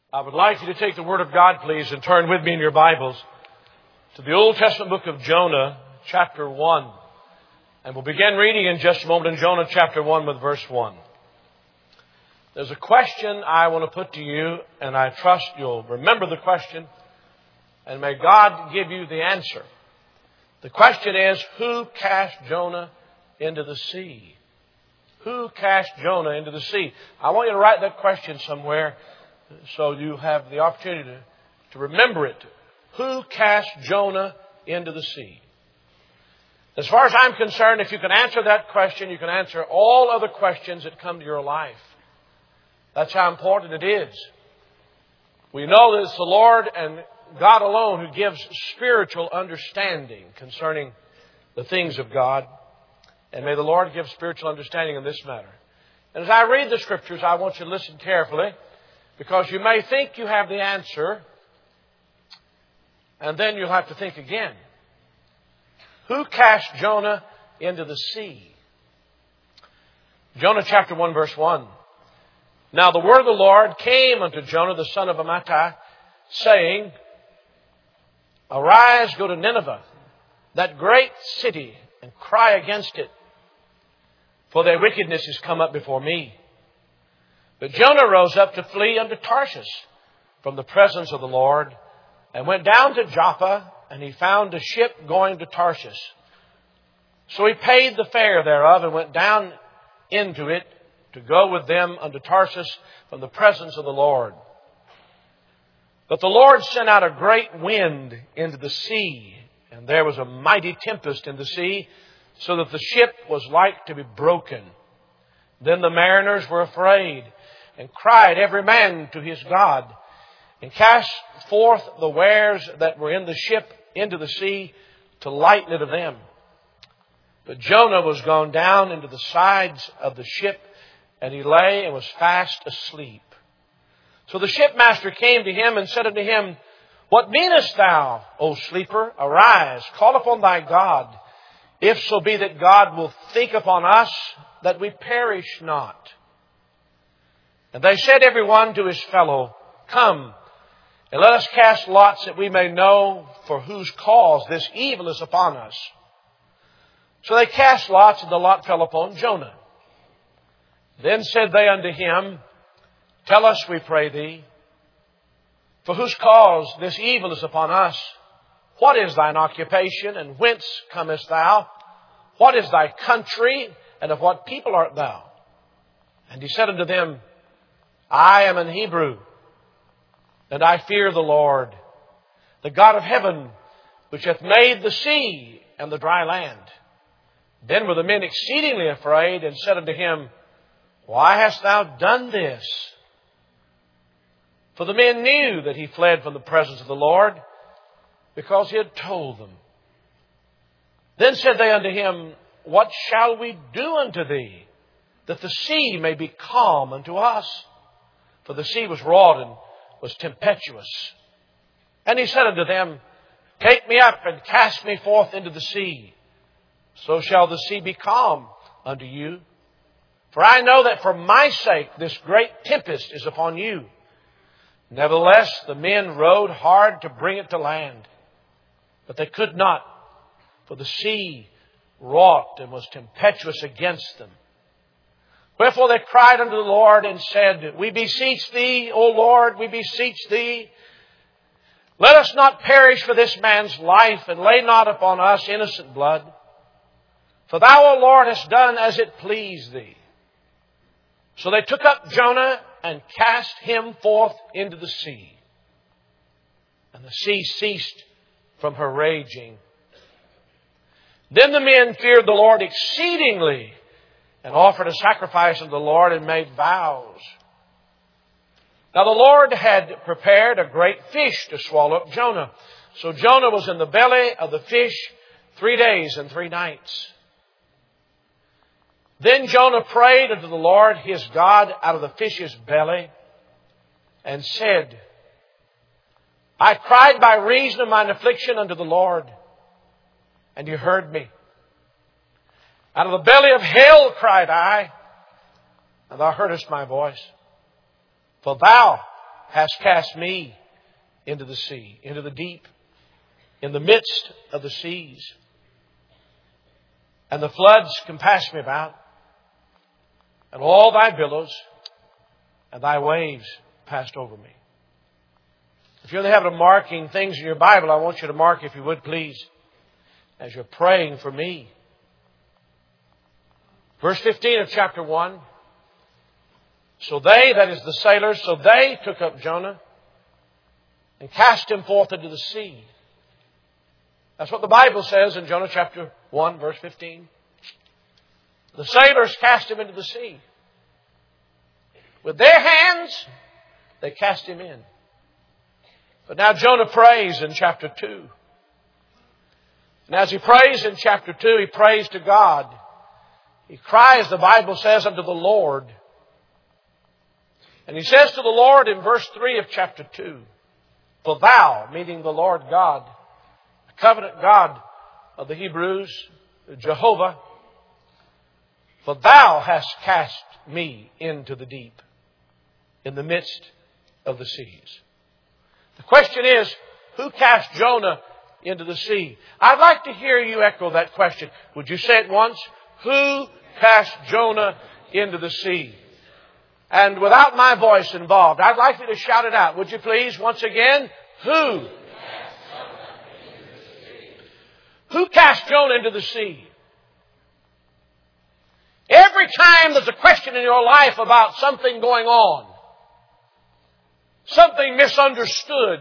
I would like you to take the Word of God, please, and turn with me in your Bibles to the Old Testament book of Jonah, chapter 1. And we'll begin reading in just a moment in Jonah chapter 1 with verse 1. There's a question I want to put to you, and I trust you'll remember the question, and may God give you the answer. The question is, who cast Jonah into the sea? Who cast Jonah into the sea? I want you to write that question somewhere so you have the opportunity to remember it. Who cast Jonah into the sea? As far as I'm concerned, if you can answer that question, you can answer all other questions that come to your life. That's how important it is. We know that it's the Lord and God alone who gives spiritual understanding concerning the things of God. And may the Lord give spiritual understanding in this matter. And as I read the Scriptures, I want you to listen carefully, because you may think you have the answer, and then you'll have to think again. Who cast Jonah into the sea? Jonah chapter 1 verse 1. Now the word of the Lord came unto Jonah the son of Amittai, saying, Arise, go to Nineveh, that great city, and cry against it, for their wickedness is come up before me. But Jonah rose up to flee unto Tarshish from the presence of the Lord, and went down to Joppa, and he found a ship going to Tarshish. So he paid the fare thereof, and went down into it to go with them unto Tarshish from the presence of the Lord. But the Lord sent out a great wind into the sea, and there was a mighty tempest in the sea, so that the ship was like to be broken. Then the mariners were afraid, and cried every man to his God, and cast forth the wares that were in the ship into the sea to lighten it of them. But Jonah was gone down into the sides of the ship, and he lay and was fast asleep. So the shipmaster came to him and said unto him, What meanest thou, O sleeper? Arise, call upon thy God, if so be that God will think upon us, that we perish not. And they said every one to his fellow, Come, and let us cast lots, that we may know for whose cause this evil is upon us. So they cast lots, and the lot fell upon Jonah. Then said they unto him, Tell us, we pray thee, for whose cause this evil is upon us. What is thine occupation, and whence comest thou? What is thy country, and of what people art thou? And he said unto them, I am an Hebrew, and I fear the Lord, the God of heaven, which hath made the sea and the dry land. Then were the men exceedingly afraid, and said unto him, Why hast thou done this? For the men knew that he fled from the presence of the Lord, because he had told them. Then said they unto him, What shall we do unto thee, that the sea may be calm unto us? For the sea was wrought and was tempestuous. And he said unto them, Take me up and cast me forth into the sea. So shall the sea be calm unto you. For I know that for my sake this great tempest is upon you. Nevertheless, the men rowed hard to bring it to land, but they could not, for the sea wrought and was tempestuous against them. Wherefore they cried unto the Lord and said, We beseech thee, O Lord, we beseech thee, let us not perish for this man's life, and lay not upon us innocent blood. For thou, O Lord, hast done as it pleased thee. So they took up Jonah and cast him forth into the sea. And the sea ceased from her raging. Then the men feared the Lord exceedingly, and offered a sacrifice unto the Lord, and made vows. Now the Lord had prepared a great fish to swallow up Jonah. So Jonah was in the belly of the fish 3 days and 3 nights. Then Jonah prayed unto the Lord his God out of the fish's belly, and said, I cried by reason of mine affliction unto the Lord, and He heard me. Out of the belly of hell cried I, and Thou heardest my voice. For Thou hast cast me into the sea, into the deep, in the midst of the seas. And the floods compassed me about, and all thy billows and thy waves passed over me. If you're in the habit of marking things in your Bible, I want you to mark, if you would please, as you're praying for me. Verse 15 of chapter 1. So they, that is the sailors, so they took up Jonah and cast him forth into the sea. That's what the Bible says in Jonah chapter 1, verse 15. The sailors cast him into the sea. With their hands, they cast him in. But now Jonah prays in chapter 2. And as he prays in chapter 2, he prays to God. He cries, the Bible says, unto the Lord. And he says to the Lord in verse 3 of chapter 2, For thou, meaning the Lord God, the covenant God of the Hebrews, Jehovah, for thou hast cast me into the deep, in the midst of the seas. The question is, who cast Jonah into the sea? I'd like to hear you echo that question. Would you say it once? Who cast Jonah into the sea? And without my voice involved, I'd like you to shout it out. Would you please, once again? Who? Who cast Jonah into the sea? Every time there's a question in your life about something going on, something misunderstood,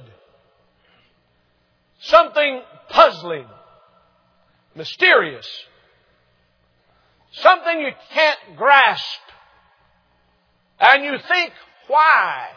something puzzling, mysterious, something you can't grasp, and you think, why?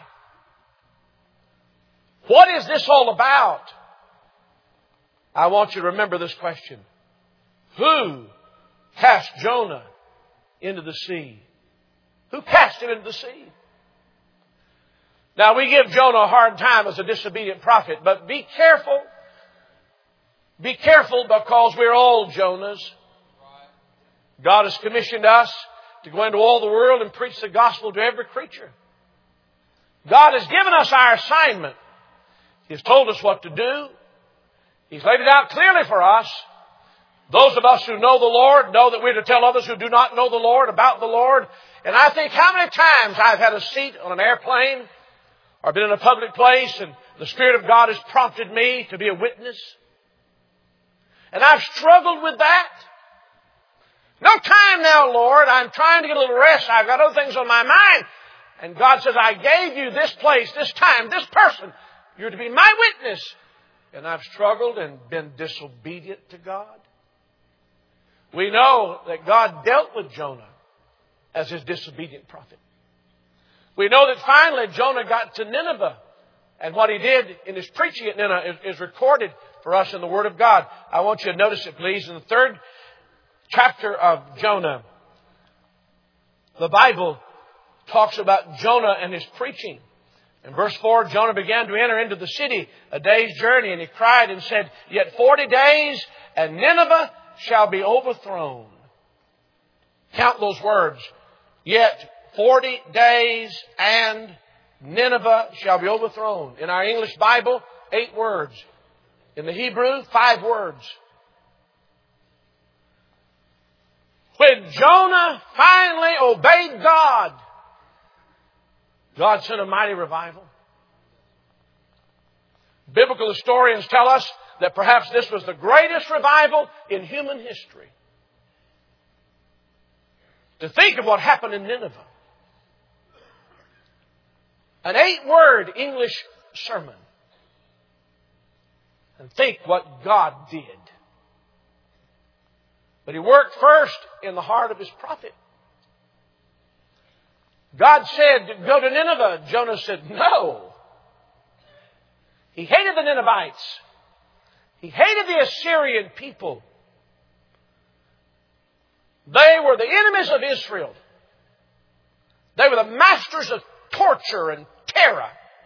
What is this all about? I want you to remember this question. Who cast Jonah into the sea? Who cast him into the sea? Now, we give Jonah a hard time as a disobedient prophet, but be careful. Be careful, because we're all Jonahs. God has commissioned us to go into all the world and preach the gospel to every creature. God has given us our assignment. He's told us what to do. He's laid it out clearly for us. Those of us who know the Lord know that we're to tell others who do not know the Lord about the Lord. And I think how many times I've had a seat on an airplane or been in a public place and the Spirit of God has prompted me to be a witness. And I've struggled with that. No time now, Lord. I'm trying to get a little rest. I've got other things on my mind. And God says, I gave you this place, this time, this person. You're to be my witness. And I've struggled and been disobedient to God. We know that God dealt with Jonah as his disobedient prophet. We know that finally Jonah got to Nineveh. And what he did in his preaching at Nineveh is recorded for us in the Word of God. I want you to notice it, please. In the 3rd chapter of Jonah, the Bible talks about Jonah and his preaching. In verse 4, Jonah began to enter into the city a day's journey, and he cried and said, Yet 40 days, and Nineveh shall be overthrown. Count those words. Yet 40 days, and Nineveh shall be overthrown. In our English Bible, 8 words. In the Hebrew, 5 words. When Jonah finally obeyed God, God sent a mighty revival. Biblical historians tell us that perhaps this was the greatest revival in human history. To think of what happened in Nineveh. An 8-word English sermon. And think what God did. But He worked first in the heart of His prophet. God said, go to Nineveh. Jonah said, no. He hated the Ninevites. He hated the Assyrian people. They were the enemies of Israel. They were the masters of torture and terror.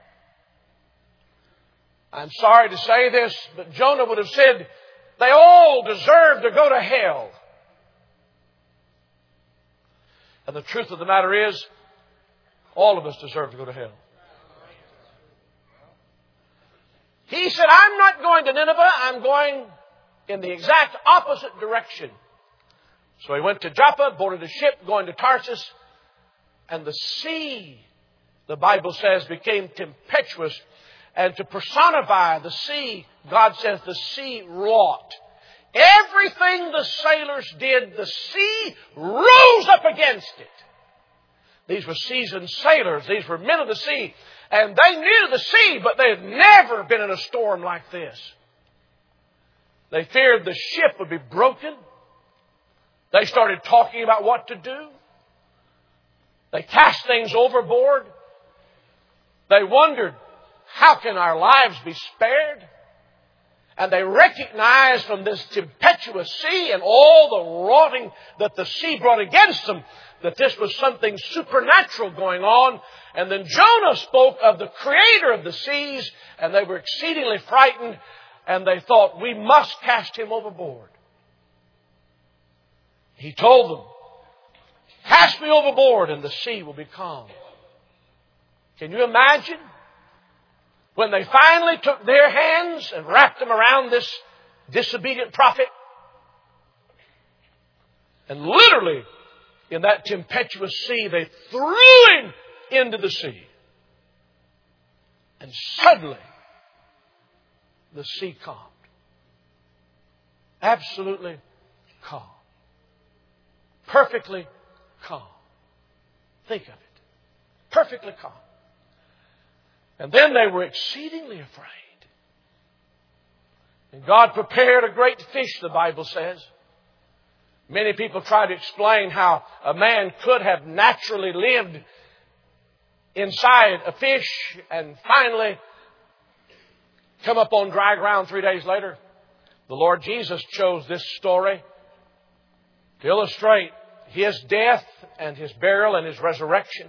I'm sorry to say this, but Jonah would have said, they all deserve to go to hell. And the truth of the matter is, all of us deserve to go to hell. he said, I'm not going to Nineveh. I'm going in the exact opposite direction. So he went to Joppa, boarded a ship going to Tarsus, and the sea, the Bible says, became tempestuous. And to personify the sea, God says the sea wrought. Everything the sailors did, the sea rose up against it. These were seasoned sailors. These were men of the sea. And they knew the sea, but they had never been in a storm like this. They feared the ship would be broken. They started talking about what to do. They cast things overboard. They wondered, how can our lives be spared? And they recognized from this tempestuous sea and all the rotting that the sea brought against them that this was something supernatural going on. And then Jonah spoke of the Creator of the seas, and they were exceedingly frightened, and they thought, we must cast him overboard. He told them, cast me overboard and the sea will be calm. Can you imagine? When they finally took their hands and wrapped them around this disobedient prophet, and literally in that tempestuous sea, they threw him into the sea. And suddenly, the sea calmed. Absolutely calm. Perfectly calm. Think of it. Perfectly calm. And then they were exceedingly afraid. And God prepared a great fish, the Bible says. Many people try to explain how a man could have naturally lived inside a fish and finally come up on dry ground 3 days later. The Lord Jesus chose this story to illustrate His death and His burial and His resurrection.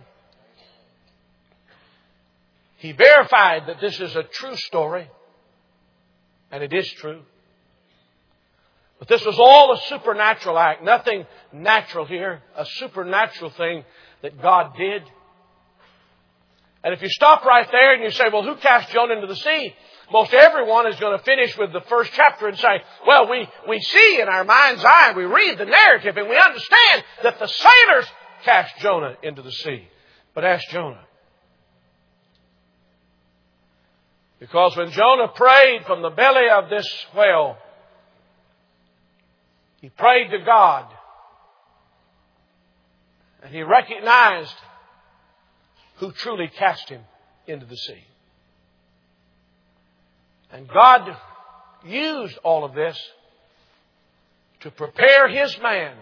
He verified that this is a true story, and it is true. But this was all a supernatural act, nothing natural here, a supernatural thing that God did. And if you stop right there and you say, well, who cast Jonah into the sea? Most everyone is going to finish with the first chapter and say, well, we see in our mind's eye, we read the narrative, and we understand that the sailors cast Jonah into the sea. But ask Jonah. Because when Jonah prayed from the belly of this whale, he prayed to God. And he recognized who truly cast him into the sea. And God used all of this to prepare His man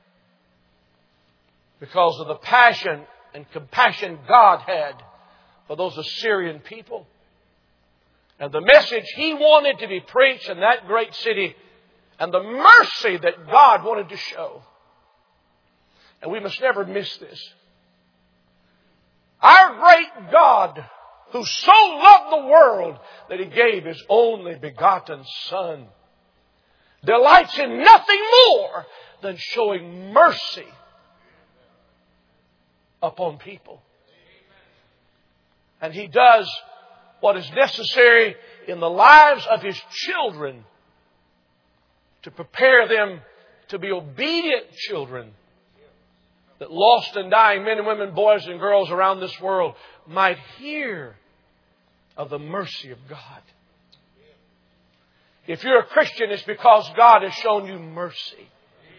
because of the passion and compassion God had for those Assyrian people. And the message He wanted to be preached in that great city, and the mercy that God wanted to show. And we must never miss this. Our great God, who so loved the world that He gave His only begotten Son, delights in nothing more than showing mercy upon people. And He does what is necessary in the lives of His children to prepare them to be obedient children, that lost and dying men and women, boys and girls around this world might hear of the mercy of God. If you're a Christian, it's because God has shown you mercy.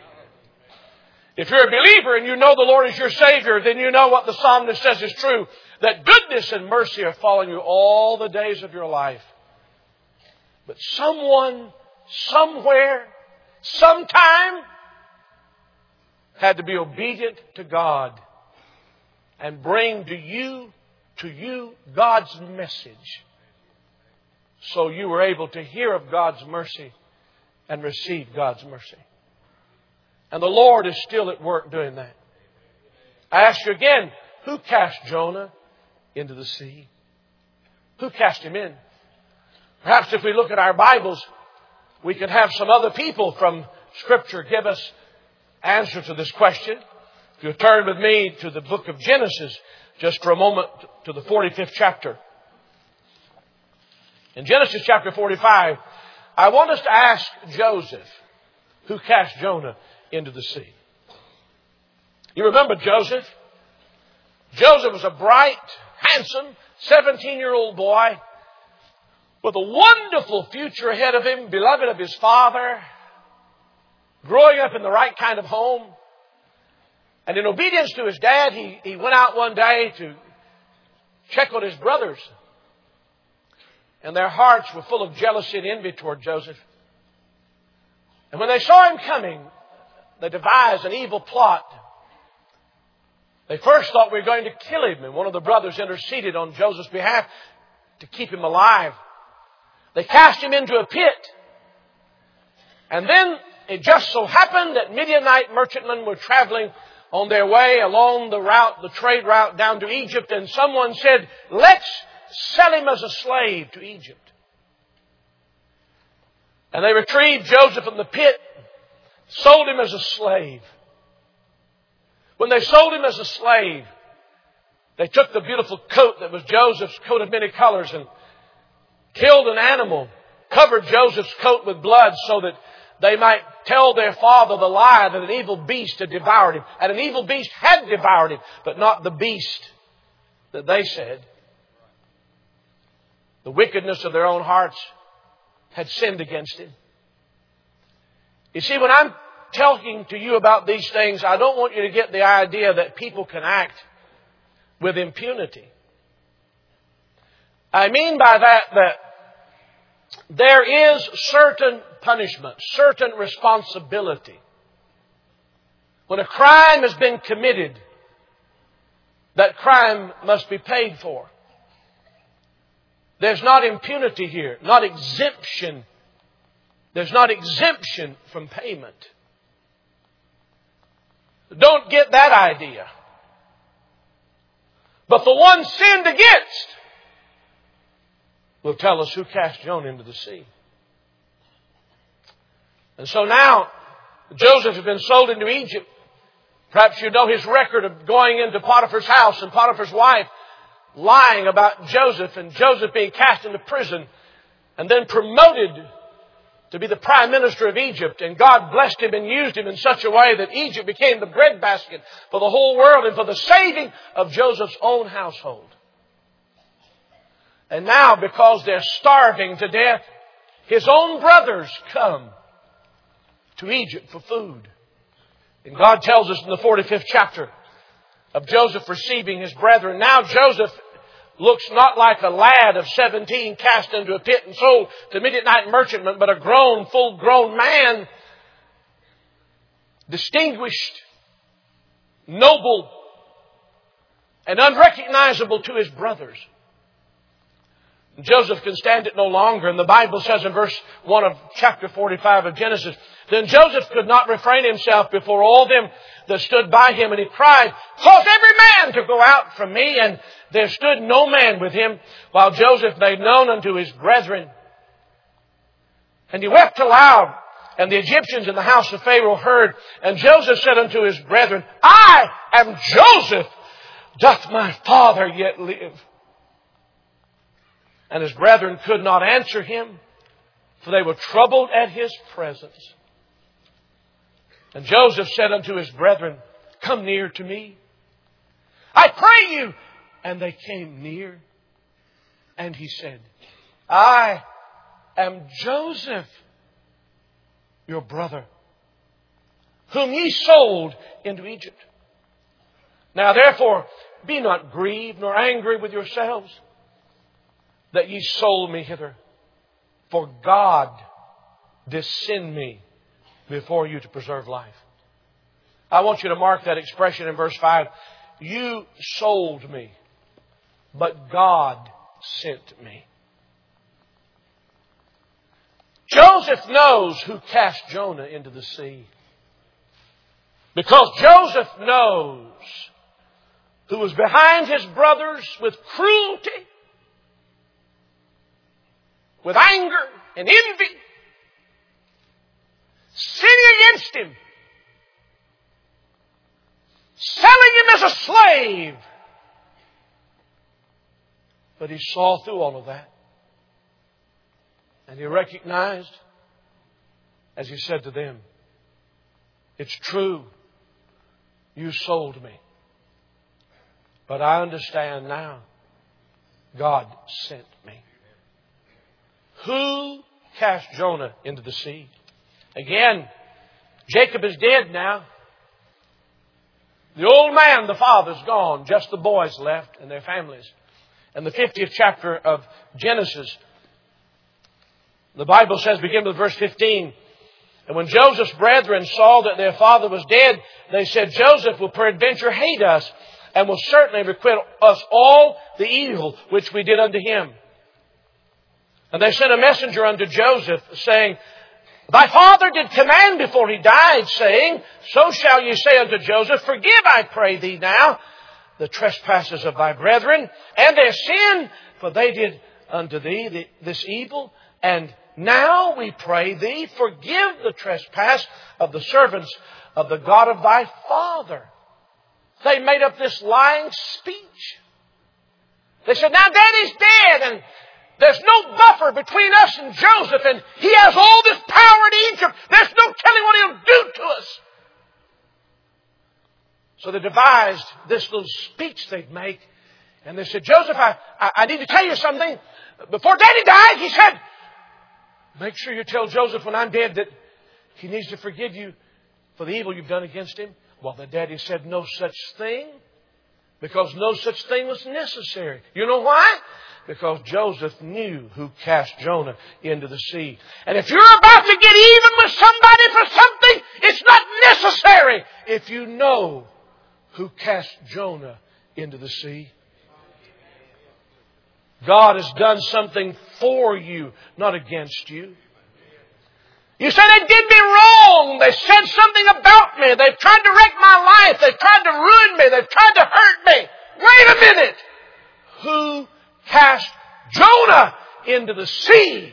If you're a believer and you know the Lord is your Savior, then you know what the psalmist says is true, that goodness and mercy are following you all the days of your life. But someone, somewhere, sometime had to be obedient to God and bring to you God's message, so you were able to hear of God's mercy and receive God's mercy. And the Lord is still at work doing that. I ask you again, who cast Jonah into the sea? Who cast him in? Perhaps if we look at our Bibles, we could have some other people from Scripture give us answer to this question. If you turn with me to the book of Genesis, just for a moment, to the 45th chapter. In Genesis chapter 45, I want us to ask Joseph, who cast Jonah into the sea. You remember Joseph? Joseph was a bright, handsome, 17-year-old boy with a wonderful future ahead of him, beloved of his father, growing up in the right kind of home. And in obedience to his dad, he went out one day to check on his brothers. And their hearts were full of jealousy and envy toward Joseph. And when they saw him coming, they devised an evil plot. They first thought we were going to kill him, and one of the brothers interceded on Joseph's behalf to keep him alive. They cast him into a pit. And then it just so happened that Midianite merchantmen were traveling on their way along the trade route down to Egypt, and someone said, let's sell him as a slave to Egypt. And they retrieved Joseph from the pit, sold him as a slave. When they sold him as a slave, they took the beautiful coat that was Joseph's coat of many colors and killed an animal, covered Joseph's coat with blood so that they might tell their father the lie that an evil beast had devoured him. And an evil beast had devoured him, but not the beast that they said. The wickedness of their own hearts had sinned against him. You see, when I'm talking to you about these things, I don't want you to get the idea that people can act with impunity. I mean by that there is certain punishment, certain responsibility. When a crime has been committed, that crime must be paid for. There's not impunity here, not exemption. There's not exemption from payment. Don't get that idea. But the one sinned against will tell us who cast Jonah into the sea. And so now, Joseph has been sold into Egypt. Perhaps you know his record of going into Potiphar's house and Potiphar's wife lying about Joseph and Joseph being cast into prison and then promoted to be the prime minister of Egypt. And God blessed him and used him in such a way that Egypt became the breadbasket for the whole world and for the saving of Joseph's own household. And now, because they're starving to death, his own brothers come to Egypt for food. And God tells us in the 45th chapter of Joseph receiving his brethren. Now Joseph looks not like a lad of 17 cast into a pit and sold to Midianite merchantmen, but a grown, full-grown man, distinguished, noble, and unrecognizable to his brothers. Joseph can stand it no longer. And the Bible says in verse 1 of chapter 45 of Genesis, then Joseph could not refrain himself before all them that stood by him, and he cried, cause every man to go out from me. And there stood no man with him, while Joseph made known unto his brethren. And he wept aloud, and the Egyptians in the house of Pharaoh heard. And Joseph said unto his brethren, I am Joseph. Doth my father yet live? And his brethren could not answer him, for they were troubled at his presence. And Joseph said unto his brethren, come near to me, I pray you. And they came near. And he said, I am Joseph, your brother, whom ye sold into Egypt. Now therefore, be not grieved nor angry with yourselves, that ye sold me hither. For God did send me before you to preserve life. I want you to mark that expression in verse 5. You sold me, but God sent me. Joseph knows who cast Jonah into the sea. Because Joseph knows who was behind his brothers with cruelty, with anger and envy, sinning against him, selling him as a slave. But he saw through all of that. And he recognized, as he said to them, it's true, you sold me. But I understand now, God sent me. Who cast Jonah into the sea? Again, Jacob is dead now. The old man, the father's gone. Just the boys left and their families. In the 50th chapter of Genesis, the Bible says, beginning with verse 15, and when Joseph's brethren saw that their father was dead, they said, Joseph will peradventure hate us, and will certainly requite us all the evil which we did unto him. And they sent a messenger unto Joseph, saying, Thy father did command before he died, saying, So shall ye say unto Joseph, Forgive, I pray thee now, the trespasses of thy brethren, and their sin, for they did unto thee this evil. And now we pray thee, forgive the trespass of the servants of the God of thy father. They made up this lying speech. They said, now Daddy's dead, and there's no buffer between us and Joseph, and he has all this power in Egypt. There's no telling what he'll do to us. So they devised this little speech they'd make, and they said, Joseph, I need to tell you something. Before Daddy died, he said, make sure you tell Joseph when I'm dead that he needs to forgive you for the evil you've done against him. Well, the daddy said no such thing, because no such thing was necessary. You know why? Because Joseph knew who cast Jonah into the sea. And if you're about to get even with somebody for something, it's not necessary if you know who cast Jonah into the sea. God has done something for you, not against you. You say they did me wrong. They said something about me. They've tried to wreck my life. They've tried to ruin me. They've tried to hurt me. Wait a minute. Who cast Jonah into the sea?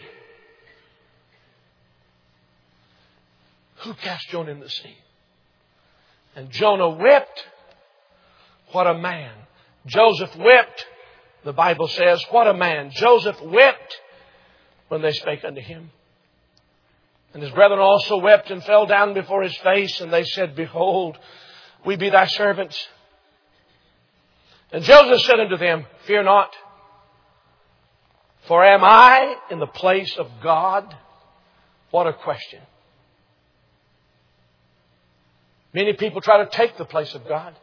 Who cast Jonah into the sea? And Jonah wept. What a man. Joseph wept. The Bible says, what a man. Joseph wept when they spake unto him. And his brethren also wept and fell down before his face, and they said, Behold, we be thy servants. And Joseph said unto them, Fear not, for am I in the place of God? What a question. Many people try to take the place of God.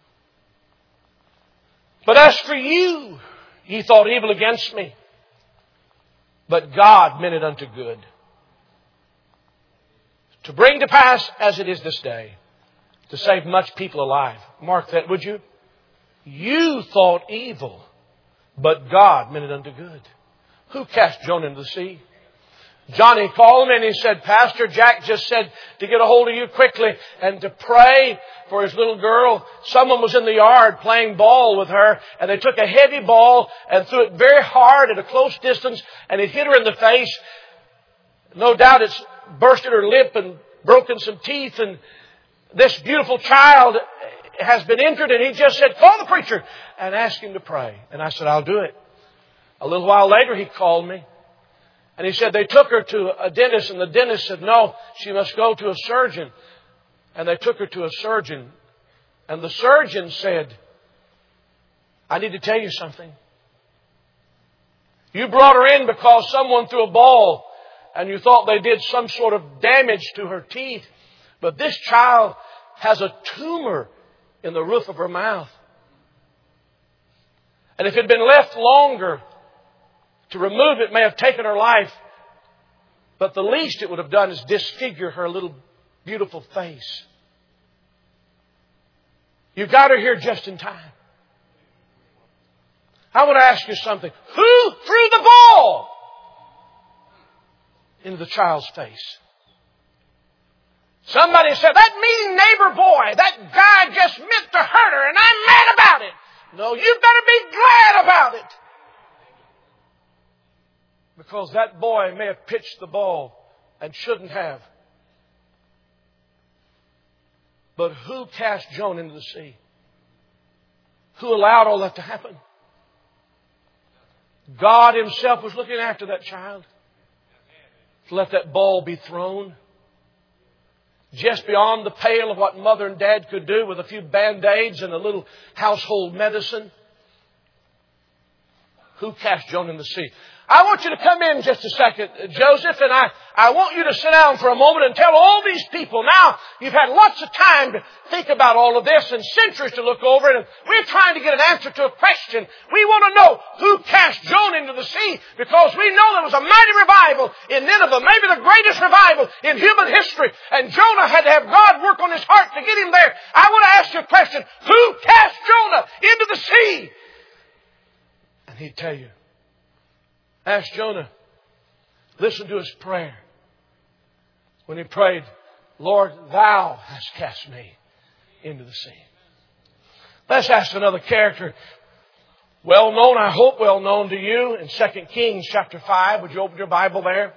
But as for you, ye thought evil against me, but God meant it unto good, to bring to pass as it is this day, to save much people alive. Mark that, would you? You thought evil, but God meant it unto good. Who cast Jonah into the sea? Johnny called me and he said, Pastor, Jack just said to get a hold of you quickly and to pray for his little girl. Someone was in the yard playing ball with her, and they took a heavy ball and threw it very hard at a close distance, and it hit her in the face. No doubt it's bursted her lip and broken some teeth, and this beautiful child has been injured, and he just said, call the preacher and ask him to pray. And I said, I'll do it. A little while later he called me, and he said they took her to a dentist, and the dentist said, no, she must go to a surgeon. And they took her to a surgeon, and the surgeon said, I need to tell you something. You brought her in because someone threw a ball and you thought they did some sort of damage to her teeth. But this child has a tumor in the roof of her mouth. And if it had been left longer, to remove it may have taken her life. But the least it would have done is disfigure her little beautiful face. You got her here just in time. I want to ask you something. Who threw the ball into the child's face? Somebody said, that mean neighbor boy, that guy just meant to hurt her and I'm mad about it. No, you better be glad about it. Because that boy may have pitched the ball and shouldn't have. But who cast Jonah into the sea? Who allowed all that to happen? God Himself was looking after that child. to let that ball be thrown. Just beyond the pale of what Mother and Dad could do with a few Band-Aids and a little household medicine. Who cast Jonah in the sea? I want you to come in just a second, Joseph, and I want you to sit down for a moment and tell all these people. Now, you've had lots of time to think about all of this and centuries to look over it, and we're trying to get an answer to a question. We want to know who cast Jonah into the sea, because we know there was a mighty revival in Nineveh, maybe the greatest revival in human history, and Jonah had to have God work on his heart to get him there. I want to ask you a question. Who cast Jonah into the sea? And he'd tell you. Ask Jonah. Listen to his prayer. When he prayed, Lord, Thou hast cast me into the sea. Let's ask another character. Well known, I hope well known to you, in 2 Kings chapter 5. Would you open your Bible there?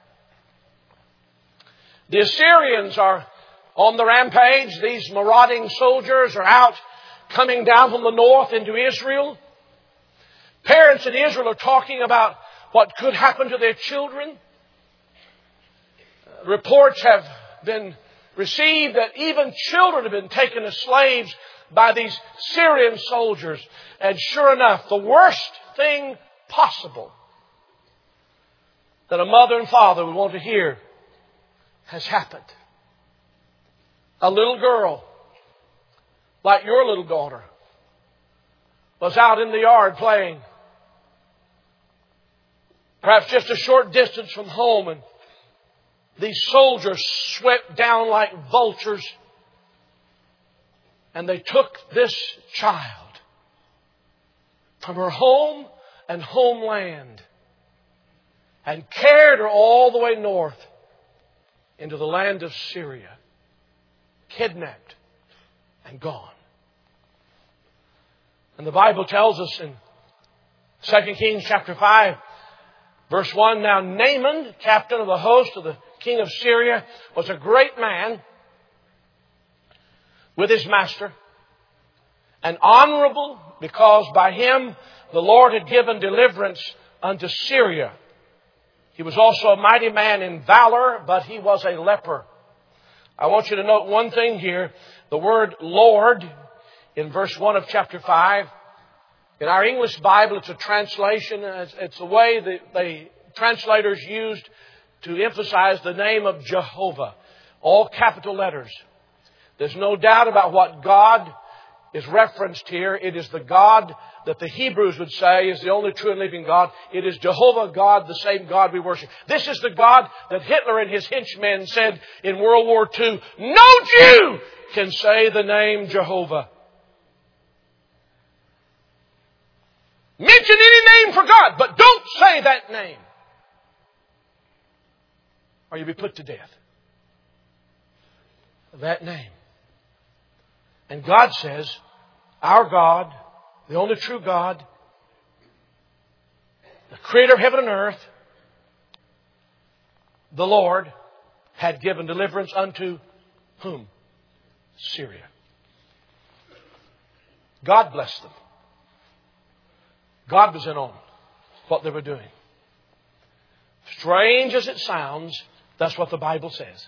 The Assyrians are on the rampage. These marauding soldiers are out coming down from the north into Israel. Parents in Israel are talking about what could happen to their children. Reports have been received that even children have been taken as slaves by these Syrian soldiers. And sure enough, the worst thing possible that a mother and father would want to hear has happened. A little girl, like your little daughter, was out in the yard playing. Perhaps just a short distance from home, and these soldiers swept down like vultures, and they took this child from her home and homeland and carried her all the way north into the land of Syria, kidnapped and gone. And the Bible tells us in 2 Kings chapter 5, Verse 1, Now Naaman, captain of the host of the king of Syria, was a great man with his master, and honorable, because by him the Lord had given deliverance unto Syria. He was also a mighty man in valor, but he was a leper. I want you to note one thing here. The word Lord in verse 1 of chapter 5, in our English Bible, it's a translation. It's the way the translators used to emphasize the name of Jehovah. All capital letters. There's no doubt about what God is referenced here. It is the God that the Hebrews would say is the only true and living God. It is Jehovah God, the same God we worship. This is the God that Hitler and his henchmen said in World War II, no Jew can say the name Jehovah. Mention any name for God, but don't say that name, or you'll be put to death. That name. And God says, our God, the only true God, the creator of heaven and earth, the Lord, had given deliverance unto whom? Syria. God blessed them. God was in on what they were doing. Strange as it sounds, that's what the Bible says.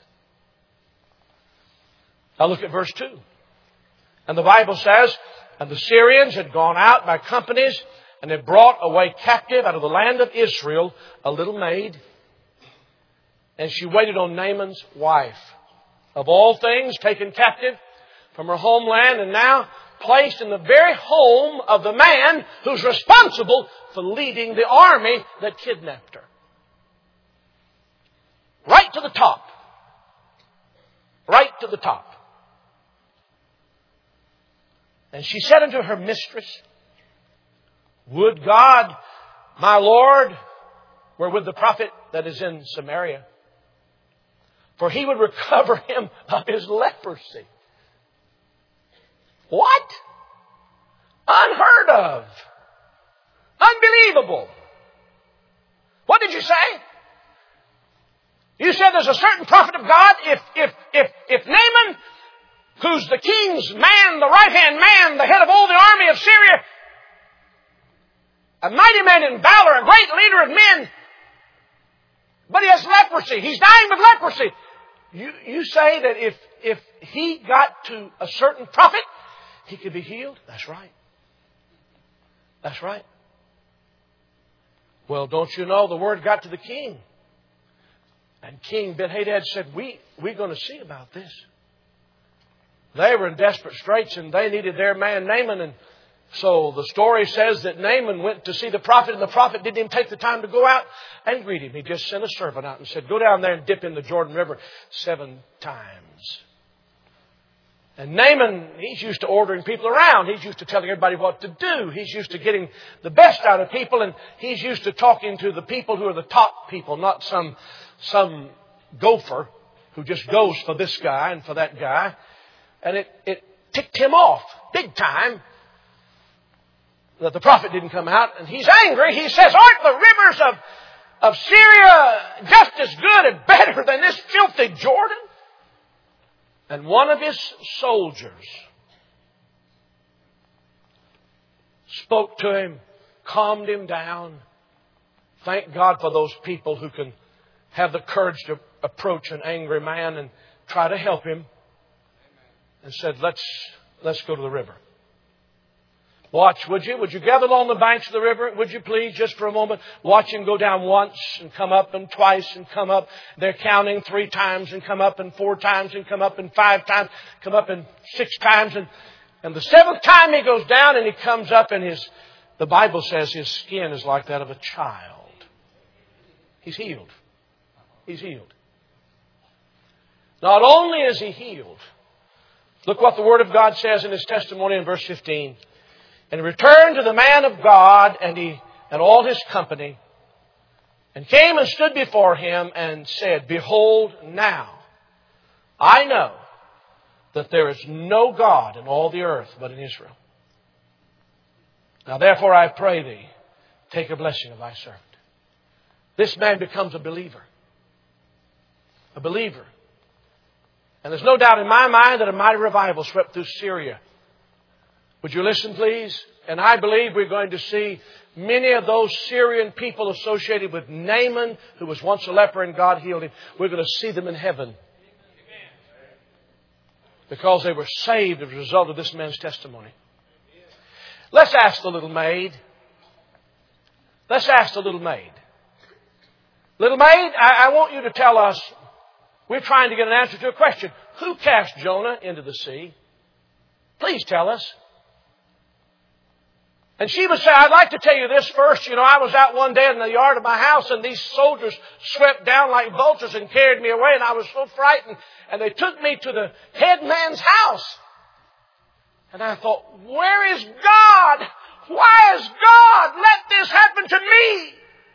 Now look at verse 2. And the Bible says, And the Syrians had gone out by companies, and had brought away captive out of the land of Israel a little maid. And she waited on Naaman's wife. Of all things, taken captive from her homeland, and now placed in the very home of the man who's responsible for leading the army that kidnapped her. Right to the top. Right to the top. And she said unto her mistress, Would God, my Lord, were with the prophet that is in Samaria, for he would recover him of his leprosy. What? Unheard of. Unbelievable. What did you say? You said there's a certain prophet of God. If Naaman, who's the king's man, the right-hand man, the head of all the army of Syria, a mighty man in valor, a great leader of men, But he has leprosy. He's dying with leprosy. You say that if he got to a certain prophet, he could be healed? That's right. That's right. Well, don't you know the word got to the king? And King Ben-Hadad said, we're going to see about this. They were in desperate straits and they needed their man Naaman. And so the story says that Naaman went to see the prophet, and the prophet didn't even take the time to go out and greet him. He just sent a servant out and said, go down there and dip in the Jordan River 7 times. And Naaman, he's used to ordering people around. He's used to telling everybody what to do. He's used to getting the best out of people, and he's used to talking to the people who are the top people, not some gopher who just goes for this guy and for that guy. And it ticked him off big time that the prophet didn't come out. And he's angry. He says, aren't the rivers of Syria just as good and better than this filthy Jordan? And one of his soldiers spoke to him, calmed him down. Thank God for those people who can have the courage to approach an angry man and try to help him. And said, let's go to the river. Watch, would you? Would you gather along the banks of the river? Would you please, just for a moment, watch him go down once and come up and twice and come up. They're counting 3 times and come up and 4 times and come up and 5 times, come up and 6 times. And the 7th time he goes down and he comes up and the Bible says his skin is like that of a child. He's healed. He's healed. Not only is he healed, look what the Word of God says in His testimony in verse 15. And he returned to the man of God and all his company, and came and stood before him and said, behold, now I know that there is no God in all the earth but in Israel. Now therefore I pray thee, take a blessing of thy servant. This man becomes a believer. A believer. And there's no doubt in my mind that a mighty revival swept through Syria. Would you listen, please? And I believe we're going to see many of those Syrian people associated with Naaman, who was once a leper and God healed him. We're going to see them in heaven. Because they were saved as a result of this man's testimony. Let's ask the little maid. Let's ask the little maid. Little maid, I want you to tell us, we're trying to get an answer to a question. Who cast Jonah into the sea? Please tell us. And she would say, I'd like to tell you this first. You know, I was out one day in the yard of my house and these soldiers swept down like vultures and carried me away, and I was so frightened. And they took me to the head man's house. And I thought, where is God? Why has God let this happen to me?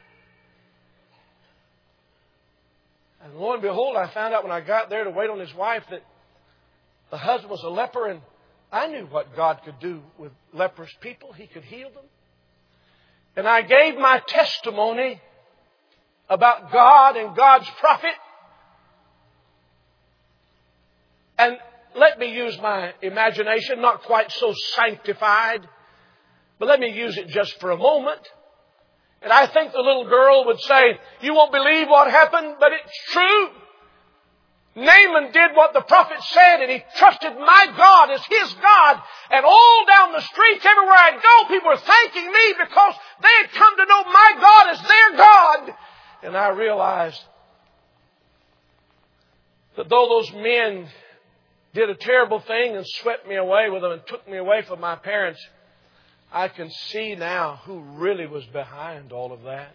And lo and behold, I found out when I got there to wait on his wife that the husband was a leper, and I knew what God could do with leprous people. He could heal them. And I gave my testimony about God and God's prophet. And let me use my imagination, not quite so sanctified, but let me use it just for a moment. And I think the little girl would say, you won't believe what happened, but it's true. Naaman did what the prophet said, and he trusted my God as his God. And all down the streets, everywhere I'd go, people were thanking me because they had come to know my God as their God. And I realized that though those men did a terrible thing and swept me away with them and took me away from my parents, I can see now who really was behind all of that.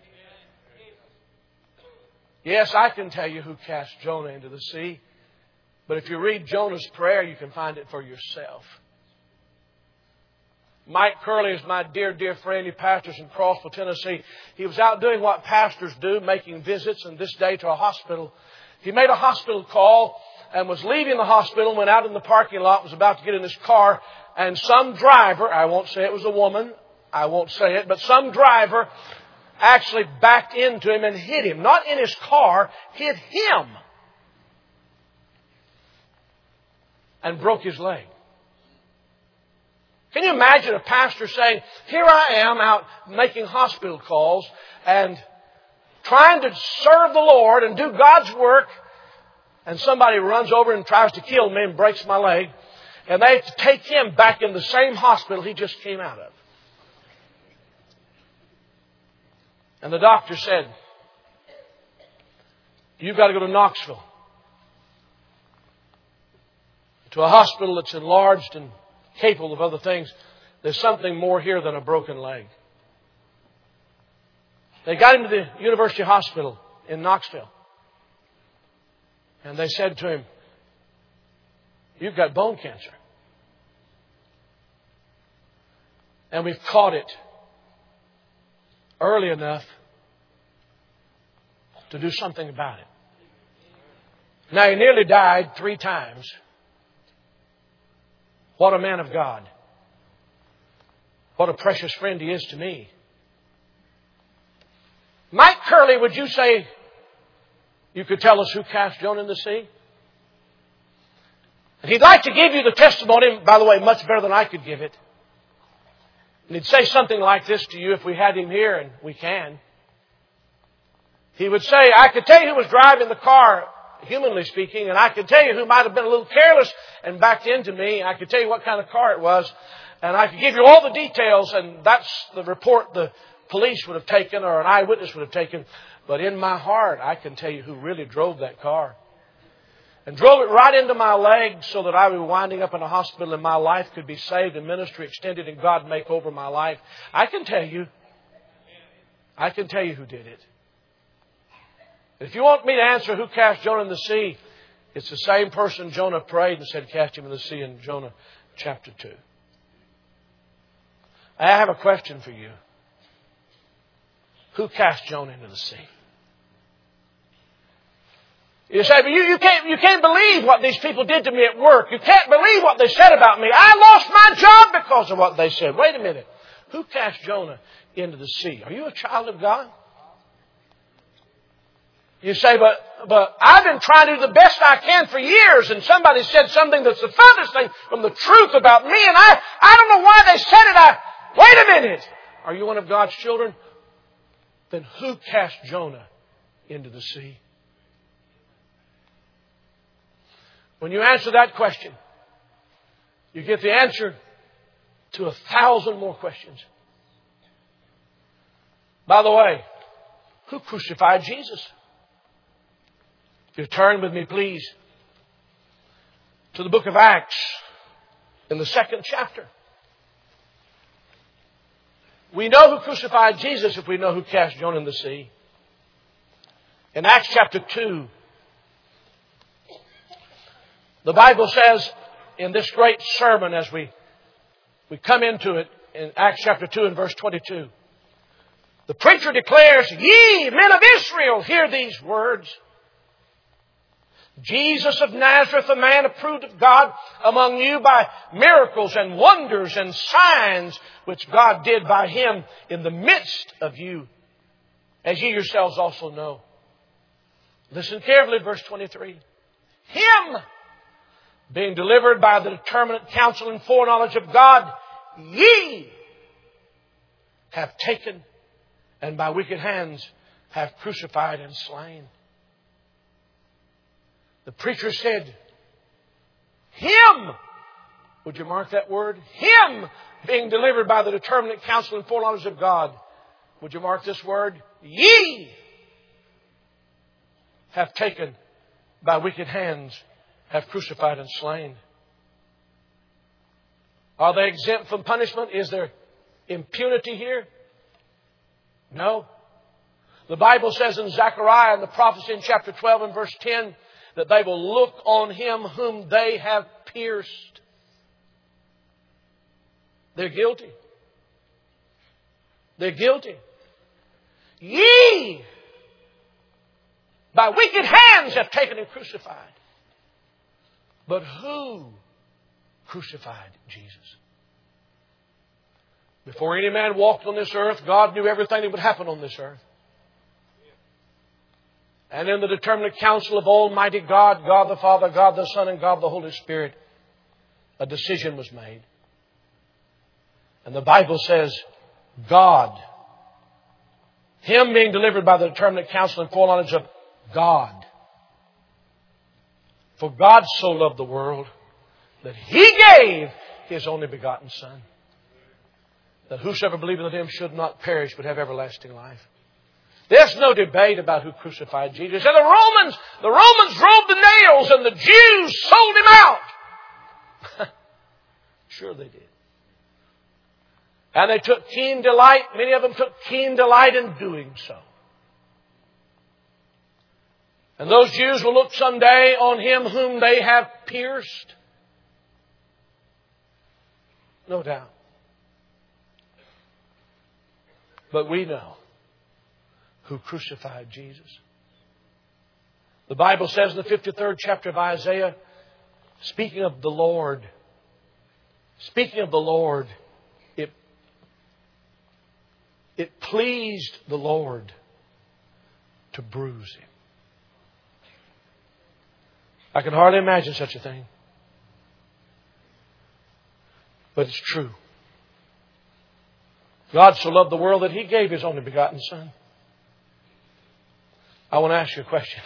Yes, I can tell you who cast Jonah into the sea. But if you read Jonah's prayer, you can find it for yourself. Mike Curley is my dear, dear friend. He pastors in Crossville, Tennessee. He was out doing what pastors do, making visits, and this day to a hospital. He made a hospital call and was leaving the hospital, went out in the parking lot, was about to get in his car, and some driver, I won't say it was a woman, I won't say it, but some driver actually backed into him and hit him. Not in his car, hit him. And broke his leg. Can you imagine a pastor saying, here I am out making hospital calls, and trying to serve the Lord and do God's work, and somebody runs over and tries to kill me and breaks my leg, and they have to take him back in the same hospital he just came out of. And the doctor said, "You've got to go to Knoxville, to a hospital that's enlarged and capable of other things. There's something more here than a broken leg." They got him to the University Hospital in Knoxville. And they said to him, "You've got bone cancer. And we've caught it early enough to do something about it." Now, he nearly died 3 times. What a man of God. What a precious friend he is to me. Mike Curley, would you say you could tell us who cast Jonah in the sea? And he'd like to give you the testimony, by the way, much better than I could give it. And he'd say something like this to you if we had him here, and we can. He would say, "I could tell you who was driving the car, humanly speaking, and I could tell you who might have been a little careless and backed into me, and I could tell you what kind of car it was, and I could give you all the details, and that's the report the police would have taken or an eyewitness would have taken. But in my heart, I can tell you who really drove that car. And drove it right into my leg so that I would be winding up in a hospital and my life could be saved and ministry extended and God make over my life. I can tell you who did it. If you want me to answer who cast Jonah in the sea, it's the same person Jonah prayed and said cast him in the sea in Jonah chapter 2. I have a question for you. Who cast Jonah into the sea? You say, "But you can't believe what these people did to me at work. You can't believe what they said about me. I lost my job because of what they said." Wait a minute. Who cast Jonah into the sea? Are you a child of God? You say, but I've been trying to do the best I can for years, and somebody said something that's the furthest thing from the truth about me, and I don't know why they said it. Wait a minute. Are you one of God's children? Then who cast Jonah into the sea? When you answer that question, you get the answer to 1,000 more questions. By the way, who crucified Jesus? If you turn with me, please, to the book of Acts in the 2nd chapter. We know who crucified Jesus if we know who cast Jonah in the sea. In Acts chapter 2, the Bible says in this great sermon as we come into it in Acts chapter 2 and verse 22, the preacher declares, "Ye men of Israel, hear these words. Jesus of Nazareth, a man approved of God among you by miracles and wonders and signs which God did by Him in the midst of you, as ye yourselves also know." Listen carefully, verse 23. "Him, being delivered by the determinate counsel and foreknowledge of God, ye have taken, and by wicked hands have crucified and slain." The preacher said, "Him," would you mark that word? "Him being delivered by the determinate counsel and foreknowledge of God." Would you mark this word? "Ye have taken, by wicked hands have crucified and slain." Are they exempt from punishment? Is there impunity here? No. The Bible says in Zechariah in the prophecy in chapter 12 and verse 10 that they will look on Him whom they have pierced. They're guilty. They're guilty. "Ye by wicked hands have taken and crucified." But who crucified Jesus? Before any man walked on this earth, God knew everything that would happen on this earth. And in the determinate counsel of Almighty God, God the Father, God the Son, and God the Holy Spirit, a decision was made. And the Bible says God Him being delivered by the determinate counsel and foreknowledge of God. For God so loved the world that He gave His only begotten Son, that whosoever believeth in Him should not perish but have everlasting life. There's no debate about who crucified Jesus. And the Romans drove the nails and the Jews sold Him out. Sure they did. And they took keen delight, many of them took keen delight in doing so. And those Jews will look someday on Him whom they have pierced. No doubt. But we know who crucified Jesus. The Bible says in the 53rd chapter of Isaiah, speaking of the Lord, it pleased the Lord to bruise Him. I can hardly imagine such a thing. But it's true. God so loved the world that He gave His only begotten Son. I want to ask you a question.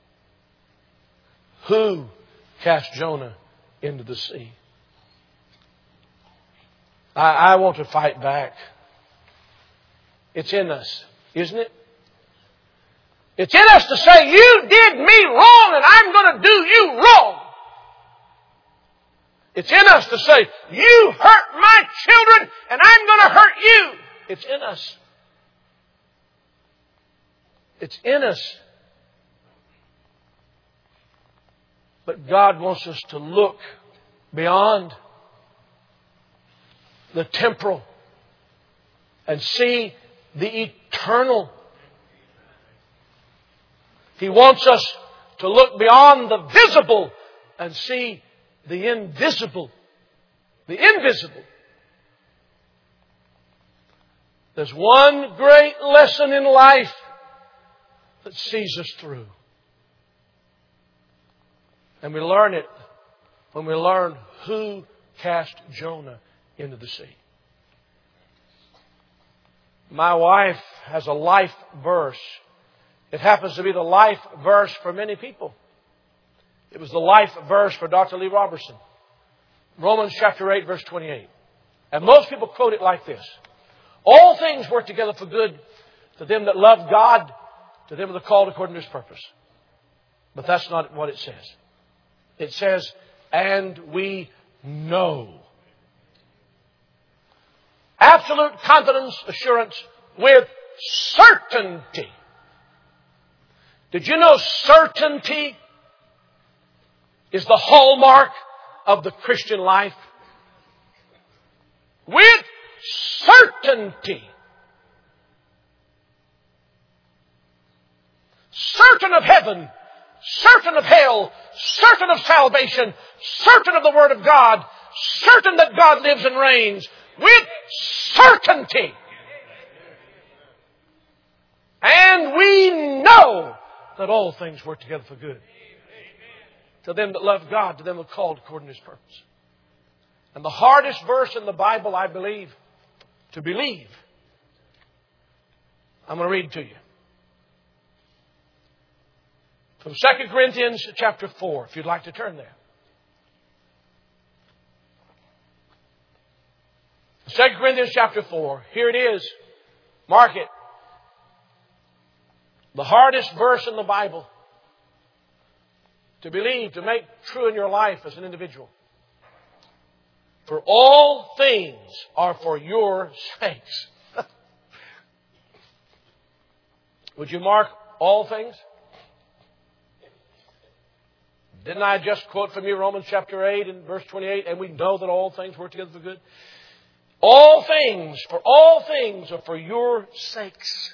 Who cast Jonah into the sea? I want to fight back. It's in us, isn't it? It's in us to say, you did me wrong and I'm going to do you wrong. It's in us to say, you hurt my children and I'm going to hurt you. It's in us. It's in us. But God wants us to look beyond the temporal and see the eternal. He wants us to look beyond the visible and see the invisible. The invisible. There's one great lesson in life that sees us through. And we learn it when we learn who cast Jonah into the sea. My wife has a life verse. It happens to be the life verse for many people. It was the life verse for Dr. Lee Robertson. Romans chapter 8, verse 28. And most people quote it like this. All things work together for good to them that love God, to them that are called according to His purpose. But that's not what it says. It says, and we know. Absolute confidence, assurance, with certainty. Did you know certainty is the hallmark of the Christian life? With certainty. Certain of heaven, certain of hell, certain of salvation, certain of the Word of God, certain that God lives and reigns. With certainty. And we know that all things work together for good. To them that love God, to them that are called according to His purpose. And the hardest verse in the Bible, I believe, to believe, I'm going to read to you. From 2 Corinthians chapter 4, if you'd like to turn there. 2 Corinthians chapter 4. Here it is. Mark it. The hardest verse in the Bible to believe, to make true in your life as an individual. For all things are for your sakes. Would you mark all things? Didn't I just quote from you Romans chapter 8 and verse 28? And we know that all things work together for good. All things are for your sakes.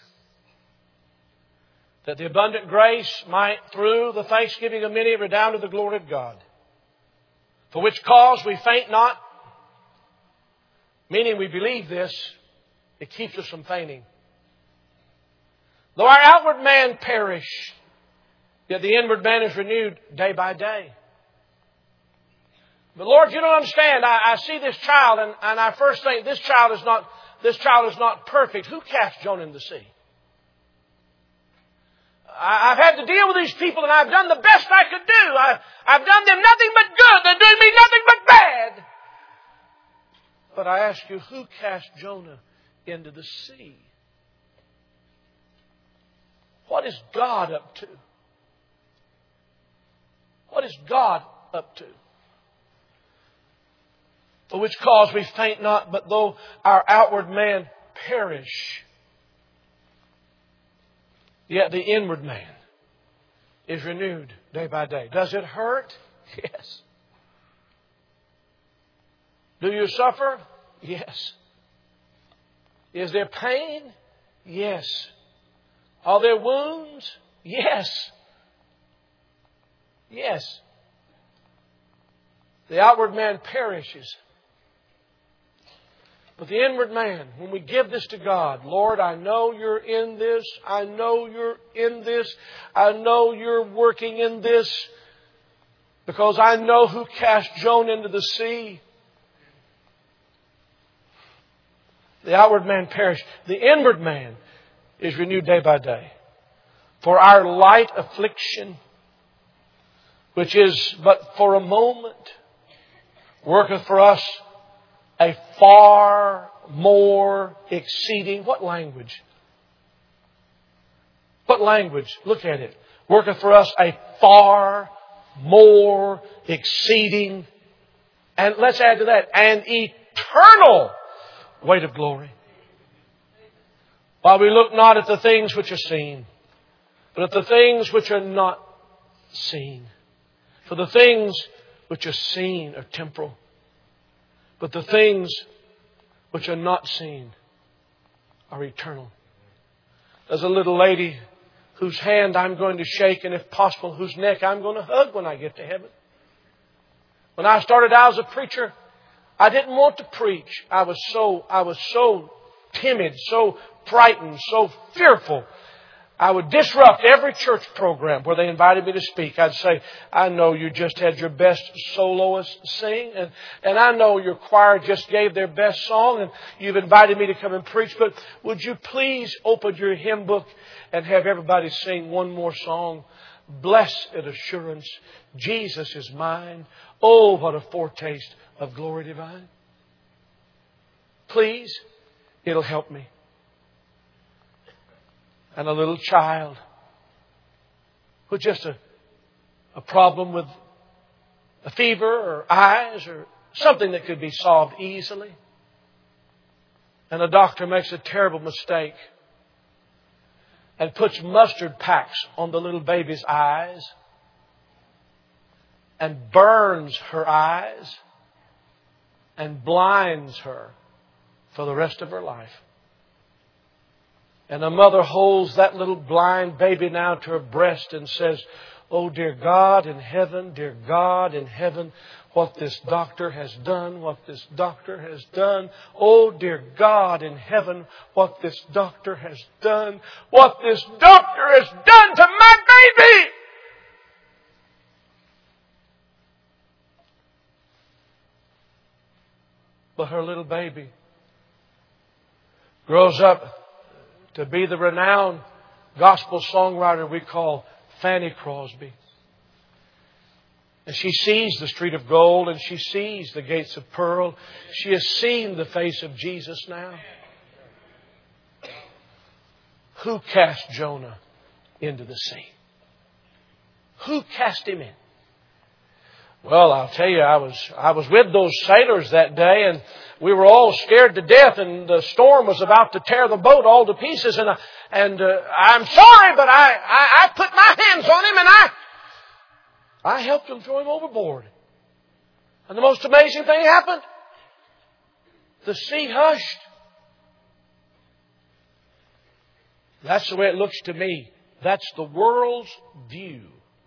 That the abundant grace might, through the thanksgiving of many, redound to the glory of God. For which cause we faint not. Meaning we believe this, it keeps us from fainting. Though our outward man perish, yet the inward man is renewed day by day. But Lord, you don't understand. I see this child and I first think this child is not perfect. Who cast Jonah in the sea? had to deal with these people, and I've done the best I could do. I've done them nothing but good. They're doing me nothing but bad. But I ask you, who cast Jonah into the sea? What is God up to? What is God up to? For which cause we faint not, but though our outward man perish, yet the inward man is renewed day by day. Does it hurt? Yes. Do you suffer? Yes. Is there pain? Yes. Are there wounds? Yes. Yes. The outward man perishes. But the inward man, when we give this to God, Lord, I know You're in this. I know You're in this. I know You're working in this. Because I know who cast Jonah into the sea. The outward man perished. The inward man is renewed day by day. For our light affliction, which is but for a moment, worketh for us a far more exceeding... What language? What language? Look at it. Worketh for us a far more exceeding... And let's add to that, an eternal weight of glory. While we look not at the things which are seen, but at the things which are not seen. For the things which are seen are temporal, but the things which are not seen are eternal. There's a little lady whose hand I'm going to shake, and if possible, whose neck I'm going to hug when I get to heaven. When I started out as a preacher, I didn't want to preach. I was so timid, so frightened, so fearful. I would disrupt every church program where they invited me to speak. I'd say, I know you just had your best soloist sing, and I know your choir just gave their best song, and you've invited me to come and preach, but would you please open your hymn book and have everybody sing one more song? Blessed assurance, Jesus is mine. Oh, what a foretaste of glory divine. Please, it'll help me. And a little child with just a problem with a fever or eyes or something that could be solved easily. And a doctor makes a terrible mistake and puts mustard packs on the little baby's eyes and burns her eyes and blinds her for the rest of her life. And a mother holds that little blind baby now to her breast and says, oh, dear God in heaven, what this doctor has done, what this doctor has done. Oh, dear God in heaven, what this doctor has done, what this doctor has done to my baby. But her little baby grows up to be the renowned gospel songwriter we call Fanny Crosby. And she sees the street of gold and she sees the gates of pearl. She has seen the face of Jesus now. Who cast Jonah into the sea? Who cast him in? Well, I'll tell you, I was with those sailors that day, and we were all scared to death, and the storm was about to tear the boat all to pieces. And I'm sorry, but I put my hands on him, and I helped him throw him overboard. And the most amazing thing happened. The sea hushed. That's the way it looks to me. That's the world's view.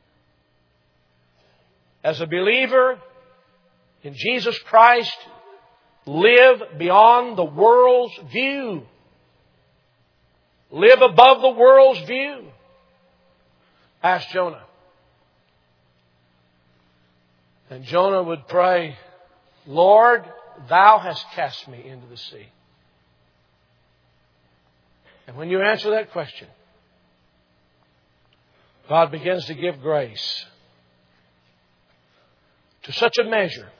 As a believer in Jesus Christ, live beyond the world's view. Live above the world's view. Ask Jonah. And Jonah would pray, Lord, Thou hast cast me into the sea. And when you answer that question, God begins to give grace to such a measure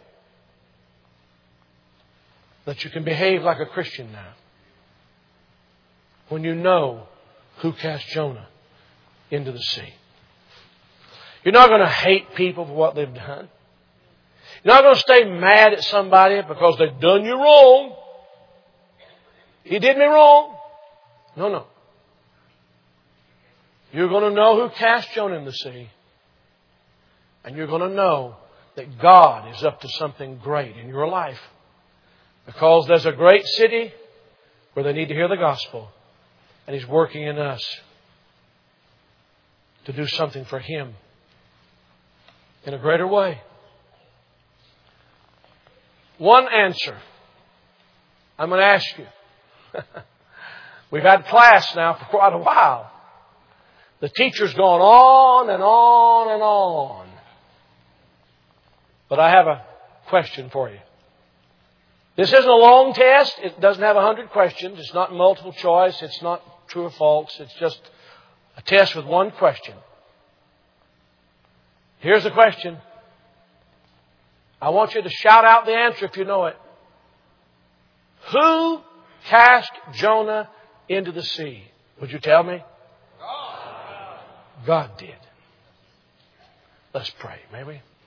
that you can behave like a Christian now. When you know who cast Jonah into the sea. You're not going to hate people for what they've done. You're not going to stay mad at somebody because they've done you wrong. He did me wrong. No. You're going to know who cast Jonah in the sea. And you're going to know that God is up to something great in your life. Because there's a great city where they need to hear the gospel. And He's working in us to do something for Him in a greater way. One answer I'm going to ask you. We've had class now for quite a while. The teacher's gone on and on and on. But I have a question for you. This isn't a long test. It doesn't have 100 questions. It's not multiple choice. It's not true or false. It's just a test with one question. Here's the question. I want you to shout out the answer if you know it. Who cast Jonah into the sea? Would you tell me? God did. Let's pray, may we?